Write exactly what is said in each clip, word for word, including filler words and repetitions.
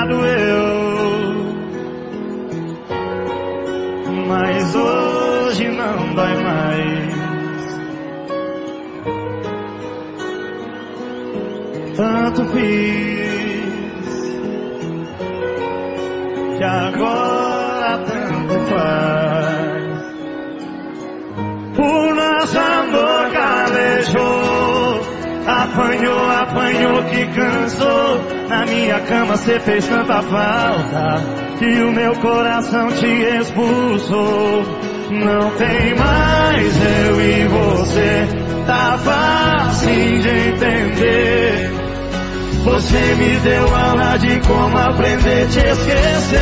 doeu, mas hoje não dói mais. Tanto fiz que agora tanto faz. O nosso amor calejou, apanhou, apanhou que cansou. Na minha cama cê fez tanta falta que o meu coração te expulsou. Não tem mais eu e você, tá fácil de entender. Você me deu aula de como aprender a te esquecer.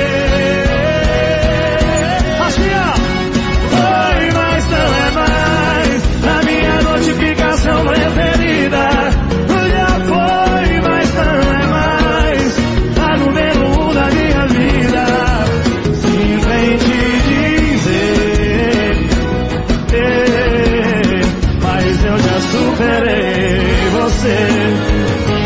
Assim, ó. Foi, mas não é mais a minha notificação preferida. Já foi, mas não é mais a número um da minha vida. Simplesmente dizer, eh, mas eu já superei você.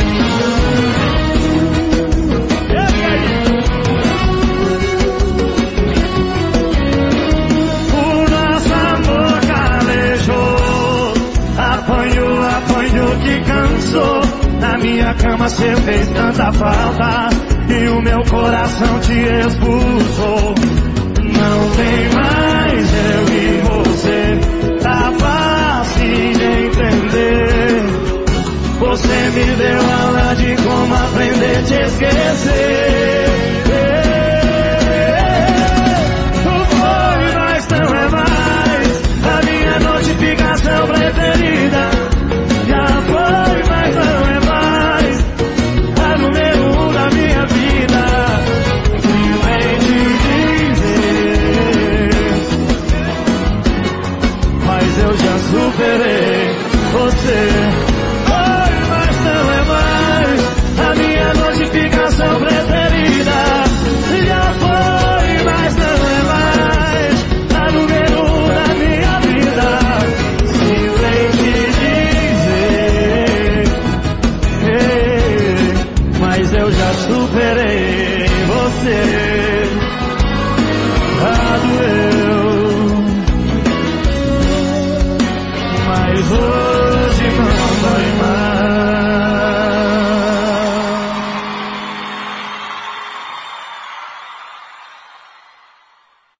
Na minha cama cê fez tanta falta e o meu coração te expulsou. Não tem mais eu e você, tá fácil de entender. Você me deu aula de como aprender a te esquecer.